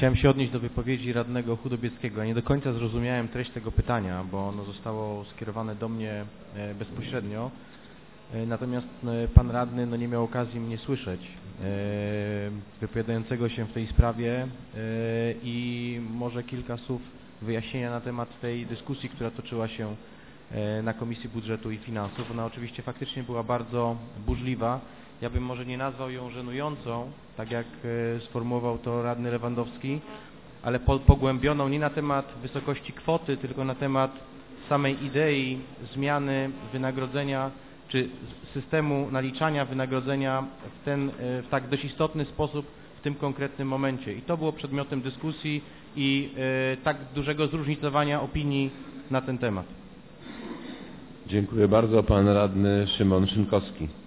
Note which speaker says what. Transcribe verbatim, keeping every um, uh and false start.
Speaker 1: Chciałem się odnieść do wypowiedzi radnego Chudobieckiego. Ja nie do końca zrozumiałem treść tego pytania, bo ono zostało skierowane do mnie bezpośrednio. Natomiast pan radny no, nie miał okazji mnie słyszeć, wypowiadającego się w tej sprawie i może kilka słów wyjaśnienia na temat tej dyskusji, która toczyła się na Komisji Budżetu i Finansów. Ona oczywiście faktycznie była bardzo burzliwa. Ja bym może nie nazwał ją żenującą, tak jak sformułował to radny Lewandowski, ale po, pogłębioną nie na temat wysokości kwoty, tylko na temat samej idei zmiany wynagrodzenia czy systemu naliczania wynagrodzenia w ten w tak dość istotny sposób w tym konkretnym momencie. I to było przedmiotem dyskusji i e, tak dużego zróżnicowania opinii na ten temat.
Speaker 2: Dziękuję bardzo. Pan radny Szymon Szynkowski.